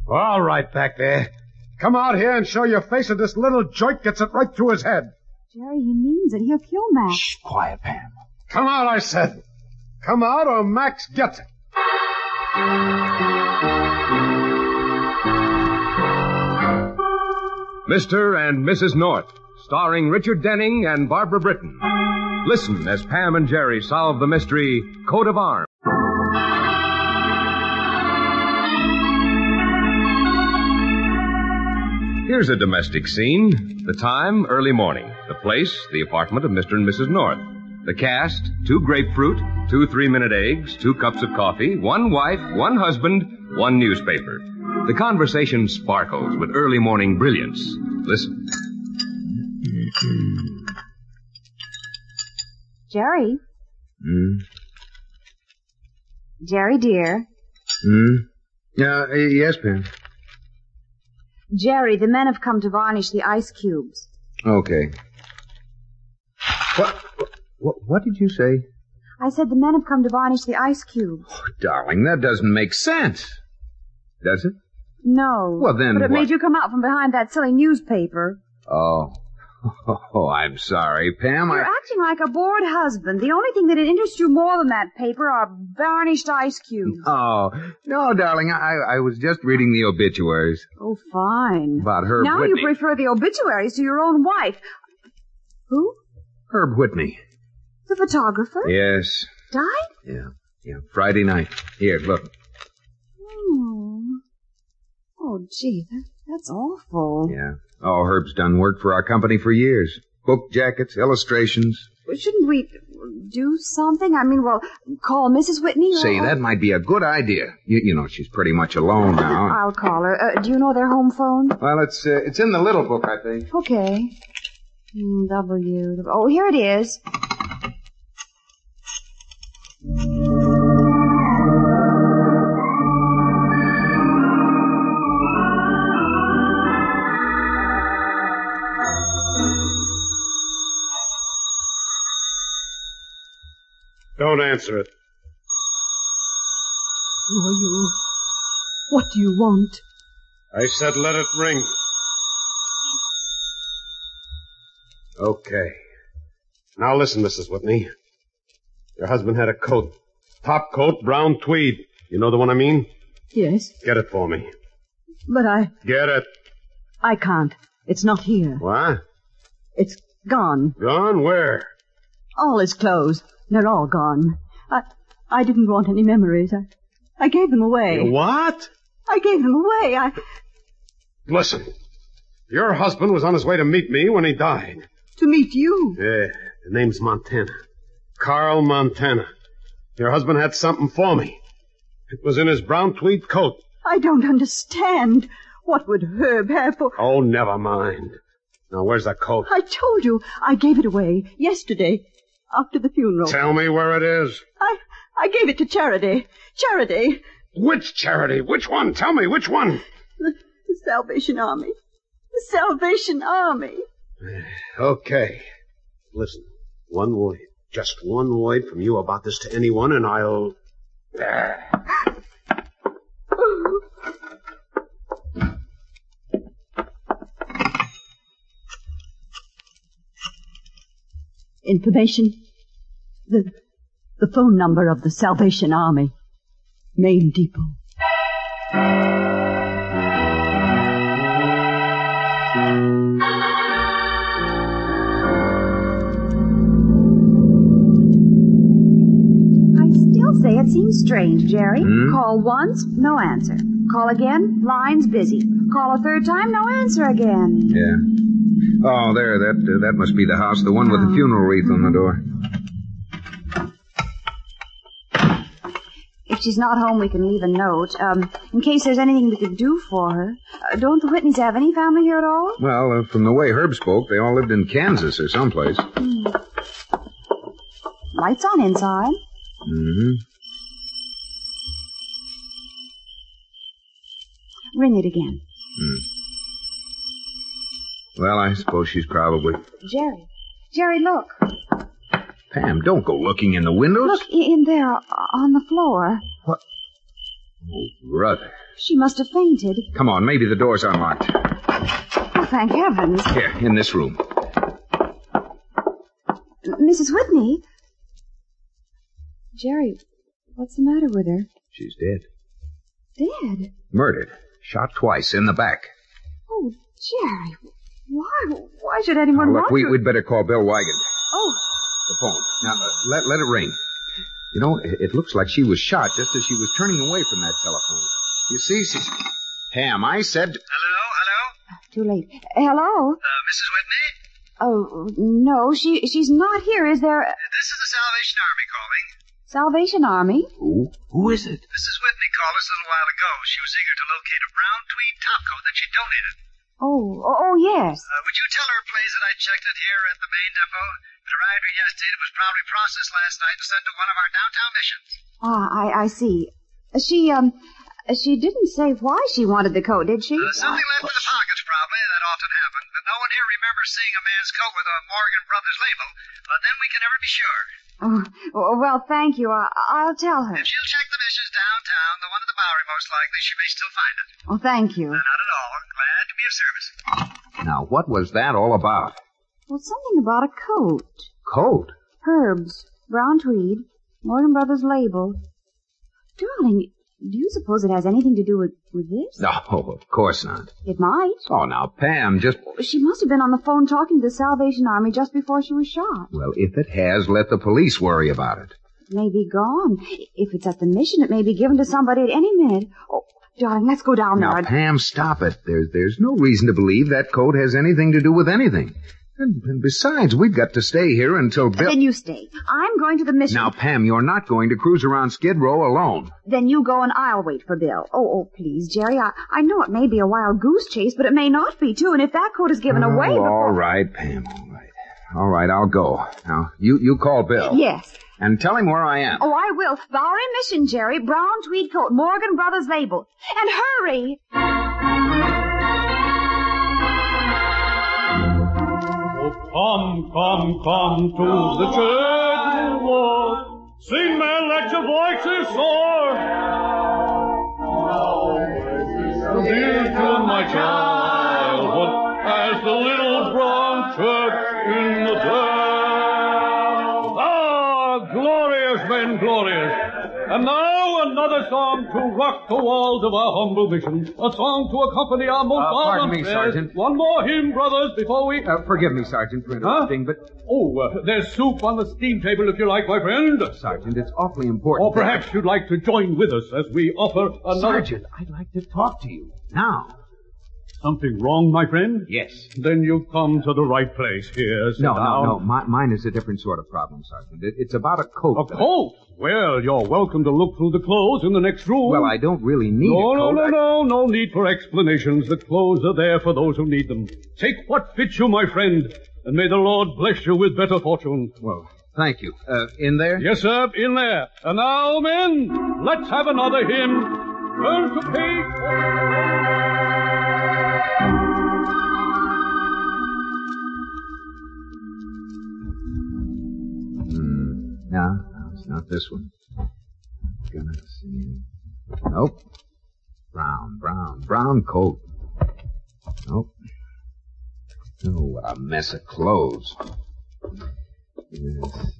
All right, back there. Come out here and show your face, or this little joint gets it right through his head. Jerry, he means it. He'll kill Max. Shh, quiet, Pam. Come out, I said. Come out, or Max gets it. Mr. and Mrs. North, starring Richard Denning and Barbara Britton. Listen as Pam and Jerry solve the mystery, Coat of Arms. Here's a domestic scene. The time, early morning. The place, the apartment of Mr. and Mrs. North. The cast, 2 grapefruit, 2 3-minute eggs, 2 cups of coffee, 1 wife, 1 husband, 1 newspaper. The conversation sparkles with early morning brilliance. Listen. Jerry? Jerry, dear. Yes, Pam. Jerry, the men have come to varnish the ice cubes. Okay. What did you say? I said the men have come to varnish the ice cubes. Oh, darling, that doesn't make sense. Does it? No. Well, then But it what? made you come out from behind that silly newspaper. Oh, I'm sorry, Pam. You're acting like a bored husband. The only thing that'd interest you more than that paper are varnished ice cubes. Oh, no, darling. I was just reading the obituaries. Oh, fine. About Herb now Whitney. you prefer the obituaries to your own wife. Who? Herb Whitney. The photographer? Yes. Died? Yeah. Friday night. Here, look. Oh, gee, that's awful. Yeah. Oh, Herb's done work for our company for years. Book jackets, illustrations. Shouldn't we do something? I mean, call Mrs. Whitney? Say, that might be a good idea. You know, she's pretty much alone now. I'll call her. Do you know their home phone? Well, it's in the little book, I think. Okay. Oh, here it is. Don't answer it. Who are you? What do you want? I said let it ring. Okay. Now listen, Mrs. Whitney. Your husband had a coat. Top coat, brown tweed. You know the one I mean? Yes, Get it for me. but Get it. I can't. It's not here. What? It's gone. Gone? Where? All his clothes. They're all gone. I didn't want any memories. I gave them away. What? I gave them away. Listen. Your husband was on his way to meet me when he died. To meet you. Yeah, the name's Montana. Carl Montana. Your husband had something for me. It was in his brown tweed coat. I don't understand. What would Herb have for... Oh, never mind. Now, where's the coat? I told you. I gave it away yesterday after the funeral. Tell me where it is. I gave it to Charity. Charity. Which charity? Which one? Tell me, which one? The Salvation Army. The Salvation Army. Okay. Listen, one word. Just one word from you about this to anyone, and I'll... Information. The phone number of the Salvation Army. Main depot. Say it seems strange, Jerry. Call once, no answer. Call again, line's busy. Call a third time, no answer again. Yeah. Oh, there, that must be the house, the one with the funeral wreath on the door. If she's not home, we can leave a note, in case there's anything we could do for her. Don't the Whitneys have any family here at all? Well, from the way Herb spoke, they all lived in Kansas or someplace. Lights on inside. Mm-hmm. Ring it again. Well, I suppose she's probably... Jerry, look. Pam, don't go looking in the windows. Look, in there, on the floor. What? Oh, brother. She must have fainted. Come on, maybe the door's unlocked. Oh, thank heavens. Here, in this room. Mrs. Whitney? Jerry, what's the matter with her? She's dead. Dead? Murdered. Shot twice in the back. Oh, Jerry, why should anyone Look, want to... we'd better call Bill Wygant. Oh. The phone. Now, let it ring. You know, it looks like she was shot just as she was turning away from that telephone. You see, she's... Pam, I said... Hello? Too late. Hello? Mrs. Whitney? Oh, no, she's not here. Is there... This is the Salvation Army calling. Salvation Army? Who is it? Mrs. Whitney called us a little while ago. She was eager to locate a brown tweed topcoat that she donated. Oh, yes. Would you tell her, please, that I checked it here at the main depot? It arrived here yesterday. It was probably processed last night and sent to one of our downtown missions. I see. She didn't say why she wanted the coat, did she? Something left in the pockets, probably. That often happened. But no one here remembers seeing a man's coat with a Morgan Brothers label. But then we can never be sure. Oh, well, thank you. I'll tell her. If she'll check the missions downtown, the one at the Bowery most likely, she may still find it. Oh, thank you. Not at all. Glad to be of service. Now, what was that all about? Well, something about a coat. Coat? Herbs, brown tweed, Morgan Brothers label. Darling, do you suppose it has anything to do with this? No, of course not. It might. Oh, now, Pam, just... She must have been on the phone talking to the Salvation Army just before she was shot. Well, if it has, let the police worry about it. It may be gone. If it's at the mission, it may be given to somebody at any minute. Oh, darling, let's go down there. Now, Pam, stop it. There's no reason to believe that coat has anything to do with anything. And besides, we've got to stay here until Bill... Then you stay. I'm going to the mission. Now, Pam, you're not going to cruise around Skid Row alone. Then you go and I'll wait for Bill. Oh, please, Jerry. I know it may be a wild goose chase, but it may not be, too. And if that coat is given away before... All right, Pam, all right. All right, I'll go. Now, you call Bill. Yes. And tell him where I am. Oh, I will. Bowery Mission, Jerry. Brown tweed coat, Morgan Brothers label. And hurry! Come to the church, Lord. Sing, men, let your voices soar. Dear to my childhood, as the little brown church in the dell. Ah, glorious men, glorious. And now another song to rock the walls of our humble mission. A song to accompany our most pardon me, prayers. Sergeant. One more hymn, brothers, before we... Forgive me, Sergeant, for interrupting, but... Oh, there's soup on the steam table if you like, my friend. Sergeant, it's awfully important. Or perhaps you'd like to join with us as we offer another... Sergeant, I'd like to talk to you. Now. Something wrong, my friend? Yes. Then you've come to the right place. Here, sit down. No. Mine is a different sort of problem, Sergeant. It's about a coat. A coat? Well, you're welcome to look through the clothes in the next room. Well, I don't really need a coat. No need for explanations. The clothes are there for those who need them. Take what fits you, my friend, and may the Lord bless you with better fortune. Well, thank you. In there? Yes, sir, in there. And now, men, let's have another hymn. Turn to page... No, it's not this one. Gonna see. Nope. Brown coat. Nope. Oh, what a mess of clothes. Yes.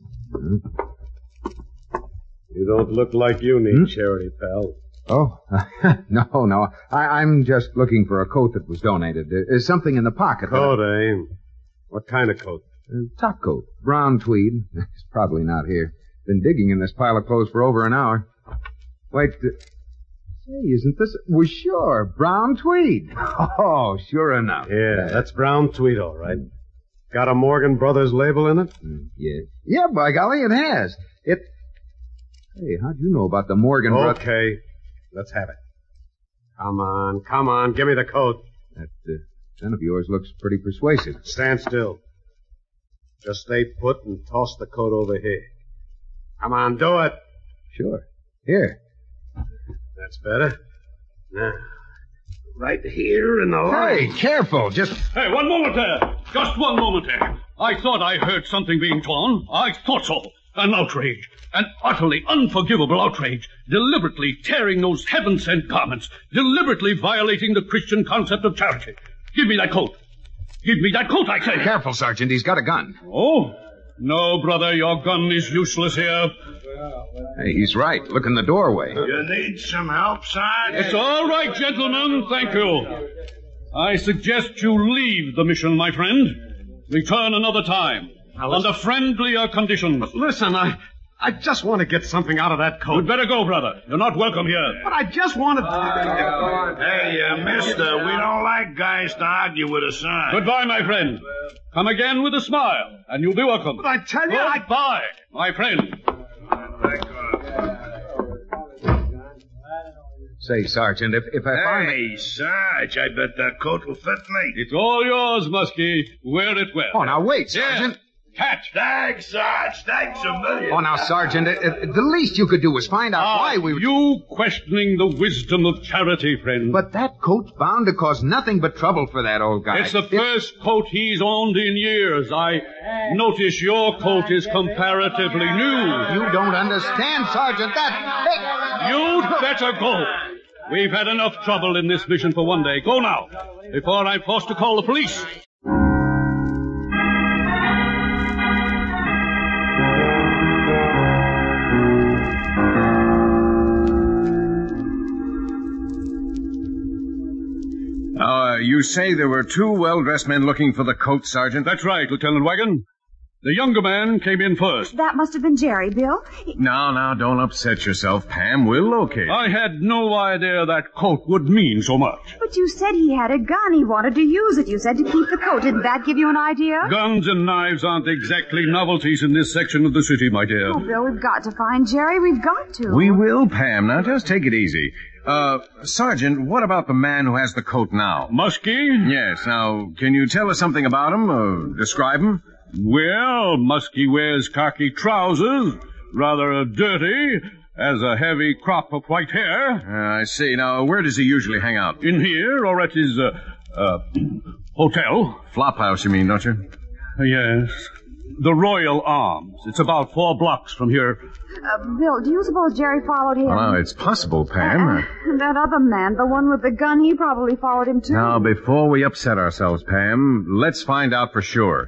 You don't look like you need charity, pal. Oh, no. I'm just looking for a coat that was donated. There's something in the pocket. Coat, eh? What kind of coat? Top coat. Brown tweed. It's probably not here. Been digging in this pile of clothes for over an hour. Wait, say, isn't this... Well, sure, brown tweed. Oh, sure enough. Yeah, that's brown tweed, all right. Got a Morgan Brothers label in it? Yeah. Yeah, by golly, it has. Hey, how'd you know about the Morgan Brothers? Okay, let's have it. Come on, give me the coat. That gun of yours looks pretty persuasive. Stand still. Just stay put and toss the coat over here. Come on, do it. Sure. Here. That's better. Now, right here in the line. Hey, careful. Hey, one moment there. Just one moment there. I thought I heard something being torn. I thought so. An outrage. An utterly unforgivable outrage. Deliberately tearing those heaven-sent garments. Deliberately violating the Christian concept of charity. Give me that coat. Give me that coat, I say. Careful, Sergeant. He's got a gun. Oh? No, brother, your gun is useless here. Hey, he's right. Look in the doorway. You need some help, Sarge? It's all right, gentlemen. Thank you. I suggest you leave the mission, my friend. Return another time. Under friendlier conditions. Listen, I just want to get something out of that coat. You'd better go, brother. You're not welcome here. But I just wanted to... Hey, mister, we don't like guys to argue with a sign. Goodbye, my friend. Come again with a smile, and you'll be welcome. But I tell you, Goodbye, my friend. Say, Sergeant, if I find... Hey, Sarge, I bet that coat will fit me. It's all yours, Muskie. Wear it well. Oh, now wait, Sergeant. Catch. Thanks, Sarge. Thanks a million. Oh, now, Sergeant, the least you could do was find out why we were... You questioning the wisdom of charity, friend. But that coat's bound to cause nothing but trouble for that old guy. It's the first coat he's owned in years. I notice your coat is comparatively new. You don't understand, Sergeant. That... You'd better go. We've had enough trouble in this mission for one day. Go now, before I'm forced to call the police. You say there were two well-dressed men looking for the coat, Sergeant? That's right, Lieutenant Wagon. The younger man came in first. That must have been Jerry, Bill. Now, don't upset yourself, Pam. We'll locate. I had no idea that coat would mean so much. But you said he had a gun. He wanted to use it. You said to keep the coat. Didn't that give you an idea? Guns and knives aren't exactly novelties in this section of the city, my dear. Oh, Bill, we've got to find Jerry. We've got to. We will, Pam. Now, just take it easy. Sergeant, what about the man who has the coat now? Muskie? Yes. Now, can you tell us something about him? Describe him? Well, Muskie wears khaki trousers, rather dirty, has a heavy crop of white hair. I see. Now, where does he usually hang out? In here, or at his, hotel. Flophouse, you mean, don't you? Yes. The Royal Arms. It's about 4 blocks from here. Bill, do you suppose Jerry followed him? Well, it's possible, Pam. That other man, the one with the gun, he probably followed him, too. Now, before we upset ourselves, Pam, let's find out for sure.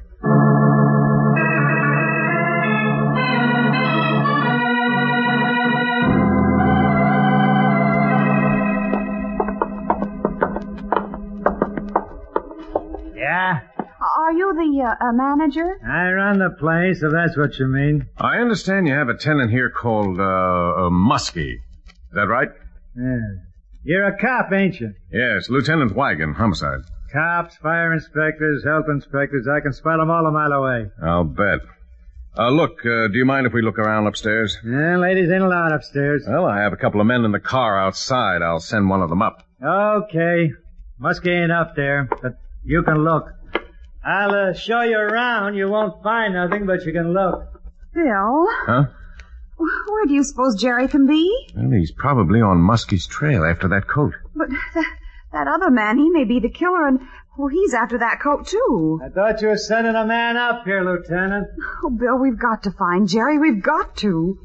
Yeah? Are you the manager? I run the place, if that's what you mean. I understand you have a tenant here called, Muskie. Is that right? Yeah. You're a cop, ain't you? Yes, Lieutenant Wagon, homicide. Cops, fire inspectors, health inspectors, I can spot them all a mile away. I'll bet. Look, do you mind if we look around upstairs? Yeah, ladies ain't allowed upstairs. Well, I have a couple of men in the car outside. I'll send one of them up. Okay. Muskie ain't up there, but you can look. I'll show you around. You won't find nothing, but you can look. Bill? Huh? Where do you suppose Jerry can be? Well, he's probably on Muskie's trail after that coat. But that other man, he may be the killer, and he's after that coat, too. I thought you were sending a man up here, Lieutenant. Oh, Bill, we've got to find Jerry. We've got to.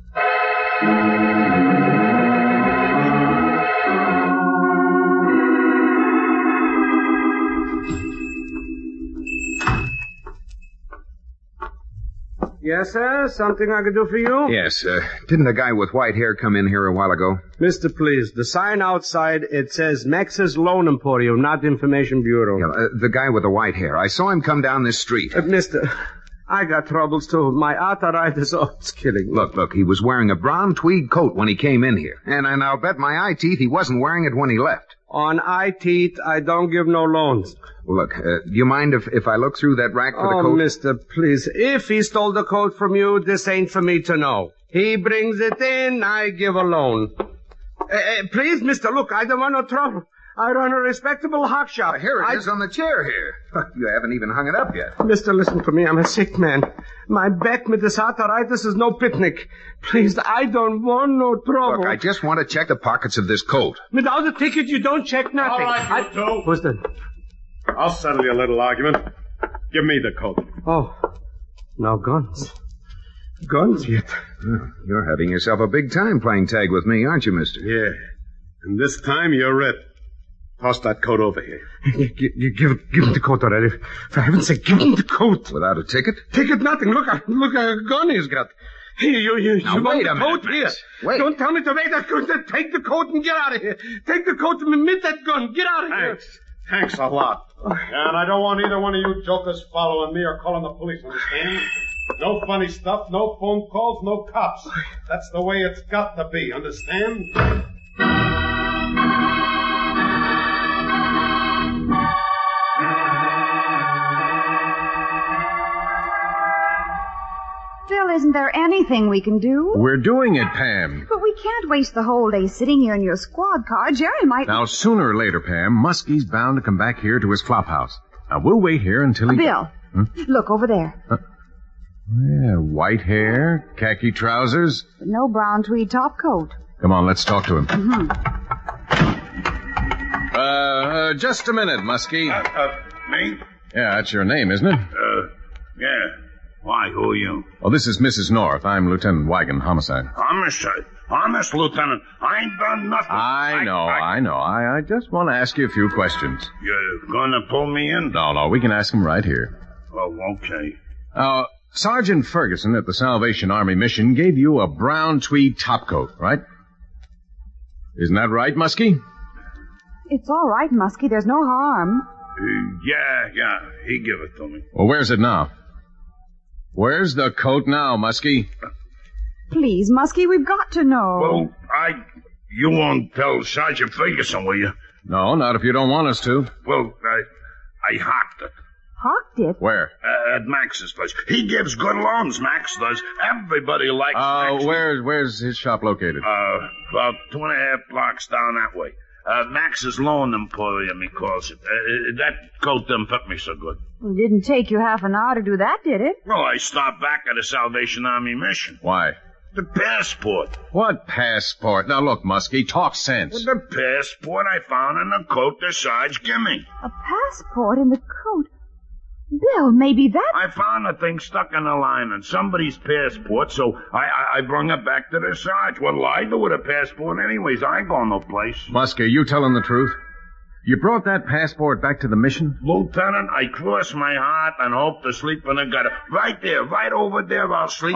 Yes, sir? Something I could do for you? Yes, didn't a guy with white hair come in here a while ago? Mister, please, the sign outside, it says Max's Loan Emporium, not Information Bureau. Yeah, the guy with the white hair. I saw him come down this street. Mister, I got troubles, too. My arthritis, it's killing me. Look, he was wearing a brown tweed coat when he came in here. And I'll bet my eye teeth he wasn't wearing it when he left. On eye teeth, I don't give no loans. Look, do you mind if I look through that rack for the coat? Oh, mister, please. If he stole the coat from you, this ain't for me to know. He brings it in, I give a loan. Please, mister, look, I don't want no trouble. I run a respectable hock shop. Here it is on the chair here. You haven't even hung it up yet. Mister, listen to me. I'm a sick man. My back with this arthritis is no picnic. Please, I don't want no trouble. Look, I just want to check the pockets of this coat. Without a ticket, you don't check nothing. All right, you two. Who's that? I'll settle your little argument. Give me the coat. Oh, no guns. guns yet. Well, you're having yourself a big time playing tag with me, aren't you, mister? Yeah. And this time you're it. Toss that coat over here. Give him the coat already. For heaven's sake, give him the coat. Without a ticket? Ticket nothing. Look a gun he's got. Here, you Now, want wait the a minute, coat here. Max. Wait. Don't tell me to wait. Take the coat and get out of here. Take the coat and admit that gun. Get out of here. Thanks a lot. And I don't want either one of you jokers following me or calling the police, understand? No funny stuff, no phone calls, no cops. That's the way it's got to be, understand? Bill, isn't there anything we can do? We're doing it, Pam. But we can't waste the whole day sitting here in your squad car. Jerry might... Now, sooner or later, Pam, Muskie's bound to come back here to his flop house. Now, we'll wait here until he... Bill, look over there. Yeah, white hair, khaki trousers. But no brown tweed top coat. Come on, let's talk to him. Mm-hmm. Just a minute, Muskie. Me? Yeah, that's your name, isn't it? Yeah. Why, who are you? Oh, this is Mrs. North. I'm Lieutenant Wigan, homicide. Homicide? Honest, Lieutenant, I ain't done nothing. I know. I just want to ask you a few questions. You're gonna pull me in? No, we can ask them right here. Oh, okay. Sergeant Ferguson at the Salvation Army mission gave you a brown tweed topcoat, right? Isn't that right, Muskie? It's all right, Muskie. There's no harm. Yeah. He give it to me. Well, where's it now? Where's the coat now, Muskie? Please, Muskie, we've got to know. Well, you won't tell Sergeant Ferguson, will you? No, not if you don't want us to. Well, I hocked it. Hocked it? Where? At Max's place. He gives good loans, Max does. Everybody likes Max. Where's his shop located? About 2.5 blocks down that way. Max's Loan Emporium, he calls it. That coat didn't fit me so good. Well, it didn't take you half an hour to do that, did it? Well, I stopped back at the Salvation Army mission. Why? The passport. What passport? Now, look, Muskie, talk sense. Well, the passport I found in the coat the Sarge give me. A passport in the coat? Bill, maybe that... I found the thing stuck in the line in somebody's passport, so I brung it back to the Sarge. What'll I do with a passport anyways? I ain't going no place. Muskie, you telling the truth? You brought that passport back to the mission? Lieutenant, I cross my heart and hope to sleep in the gutter. Right there, right over there, I'll sleep.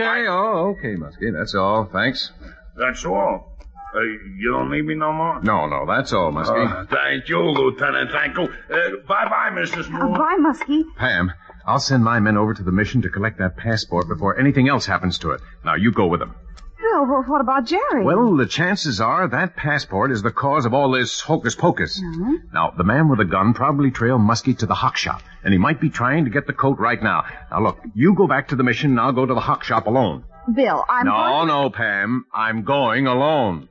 Okay, Muskie, that's all. Thanks. That's all. You don't need me no more? No, that's all, Muskie. Thank you, Lieutenant. Thank you. Bye-bye, Mrs. Moore. Bye, Muskie. Pam, I'll send my men over to the mission to collect that passport before anything else happens to it. Now, you go with them. Bill, what about Jerry? Well, the chances are that passport is the cause of all this hocus-pocus. Mm-hmm. Now, the man with the gun probably trailed Muskie to the hock shop, and he might be trying to get the coat right now. Now, look, you go back to the mission, and I'll go to the hock shop alone. Bill, No, Pam. I'm going alone.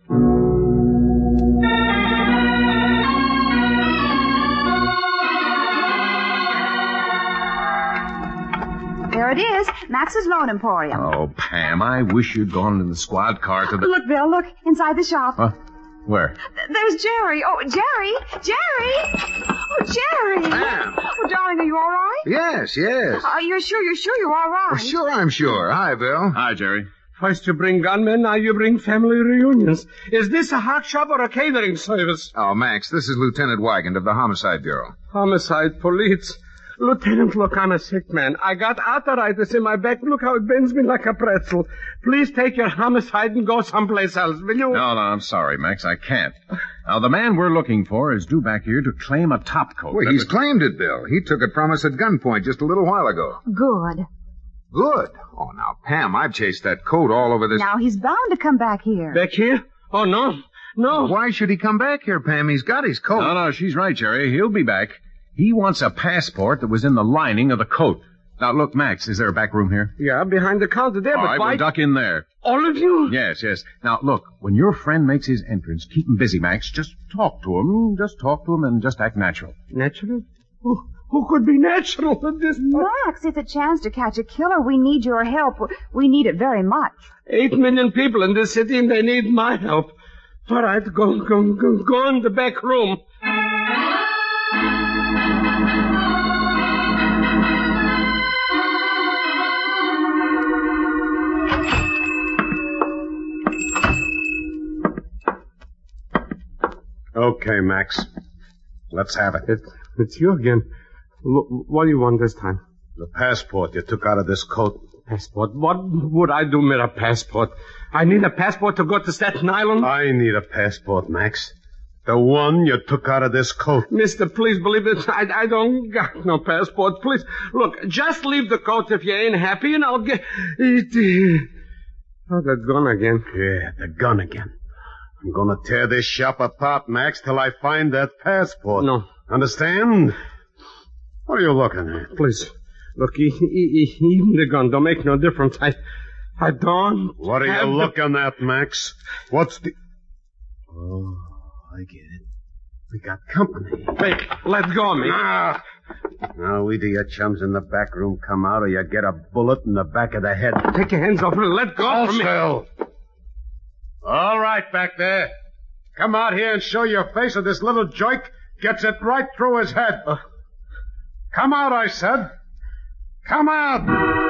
There it is. Max's Loan Emporium. Oh, Pam, I wish you'd gone in the squad car to the... Look, Bill, look. Inside the shop. Huh? Where? There's Jerry. Oh, Jerry! Jerry! Oh, Jerry! Pam! Oh, darling, are you all right? Yes. You're sure you're all right? Well, sure, I'm sure. Hi, Bill. Hi, Jerry. First you bring gunmen, now you bring family reunions. Is this a hock shop or a catering service? Oh, Max, this is Lieutenant Wigand of the Homicide Bureau. Homicide police. Lieutenant, look, I'm a sick man. I got arthritis in my back. Look how it bends me like a pretzel. Please take your homicide and go someplace else, will you? No, I'm sorry, Max. I can't. Now, the man we're looking for is due back here to claim a topcoat. Well, he's claimed it, Bill. He took it from us at gunpoint just a little while ago. Good. Good? Oh, now, Pam, I've chased that coat all over this... Now, he's bound to come back here. Back here? Oh, no. Well, why should he come back here, Pam? He's got his coat. No, she's right, Jerry. He'll be back. He wants a passport that was in the lining of the coat. Now, look, Max, is there a back room here? Yeah, behind the counter there, all but right, why... we'll duck in there. All of you? Yes. Now, look, when your friend makes his entrance, keep him busy, Max. Just talk to him. And just act natural. Natural? Who could be natural at this point? Max, it's a chance to catch a killer. We need your help. We need it very much. 8 million people in this city, and they need my help. All right, go in the back room. Okay, Max. Let's have it. It's you again. What do you want this time? The passport you took out of this coat. Passport? What would I do with a passport? I need a passport to go to Staten Island? I need a passport, Max. The one you took out of this coat. Mister, please believe it. I don't got no passport. Please, look, just leave the coat if you ain't happy, and I'll get it. Oh, the gun again. Yeah, the gun again. I'm gonna tear this shop apart, Max, till I find that passport. No. Understand? What are you looking at? Please. Look, even the gun don't make no difference. I don't. What are you looking at, Max? What's the... Oh, I get it. We got company. Hey, let go of me. Now, either your chums in the back room come out or you get a bullet in the back of the head. Take your hands off me. Let go from me. Still. All right, back there. Come out here and show your face or this little joke gets it right through his head. Come out, I said. Come out!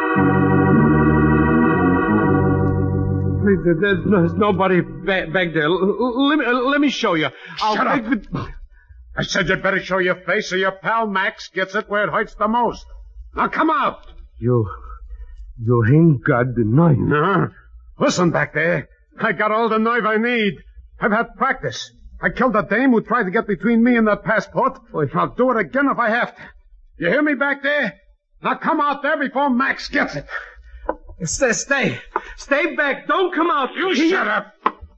Please, there's nobody back there. Let me show you. Shut up. I said you'd better show your face so your pal Max gets it where it hurts the most. Now come out! You ain't got the knife. No. Listen back there. I got all the nerve I need. I've had practice. I killed a dame who tried to get between me and that passport. I'll do it again if I have to. You hear me back there? Now come out there before Max gets it. Stay. Stay back. Don't come out. You shut up.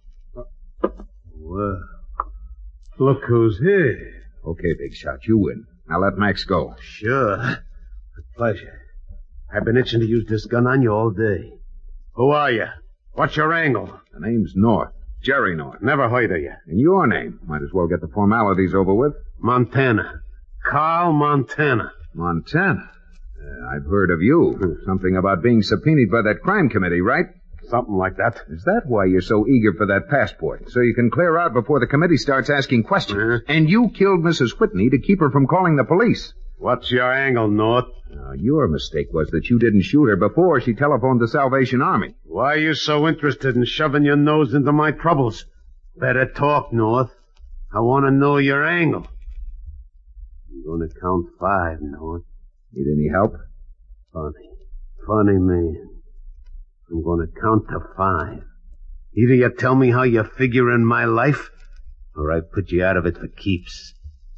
Well, look who's here. Okay, Big Shot, you win. Now let Max go. Sure. With pleasure. I've been itching to use this gun on you all day. Who are you? What's your angle? The name's North. Jerry North. Never heard of you. And your name. Might as well get the formalities over with. Montana. Carl Montana. Montana? I've heard of you. Something about being subpoenaed by that crime committee, right? Something like that. Is that why you're so eager for that passport? So you can clear out before the committee starts asking questions? And you killed Mrs. Whitney to keep her from calling the police. What's your angle, North? Your mistake was that you didn't shoot her before she telephoned the Salvation Army. Why are you so interested in shoving your nose into my troubles? Better talk, North. I want to know your angle. I'm going to count 5, North. Need any help? Funny man. I'm going to count to 5. Either you tell me how you figure in my life, or I put you out of it for keeps.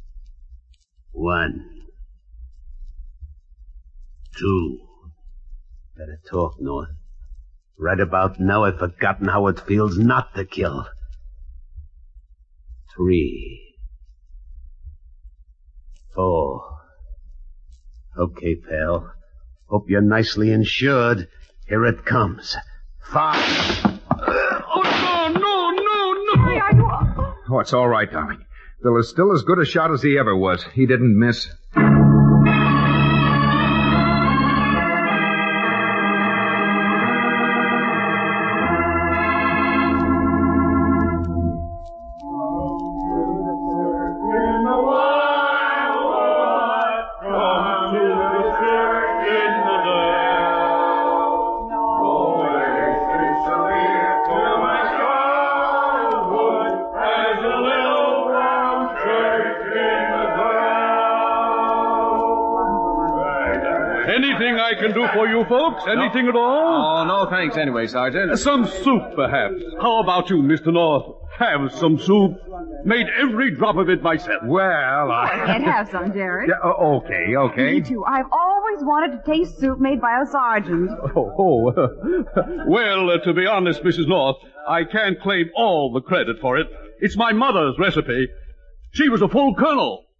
1. 2. Better talk, North. Right about now, I've forgotten how it feels not to kill. 3. 4. Okay, pal. Hope you're nicely insured. Here it comes. 5. No. Oh, it's all right, darling. Bill is still as good a shot as he ever was. He didn't miss. Anything I can do for you folks? Anything at all? Oh, no thanks anyway, Sergeant. Some soup, perhaps. How about you, Mr. North? Have some soup. Made every drop of it myself. Well, I can't have some, Jerry. Okay. Me too. I've always wanted to taste soup made by a sergeant. Well, to be honest, Mrs. North, I can't claim all the credit for it. It's my mother's recipe. She was a full colonel.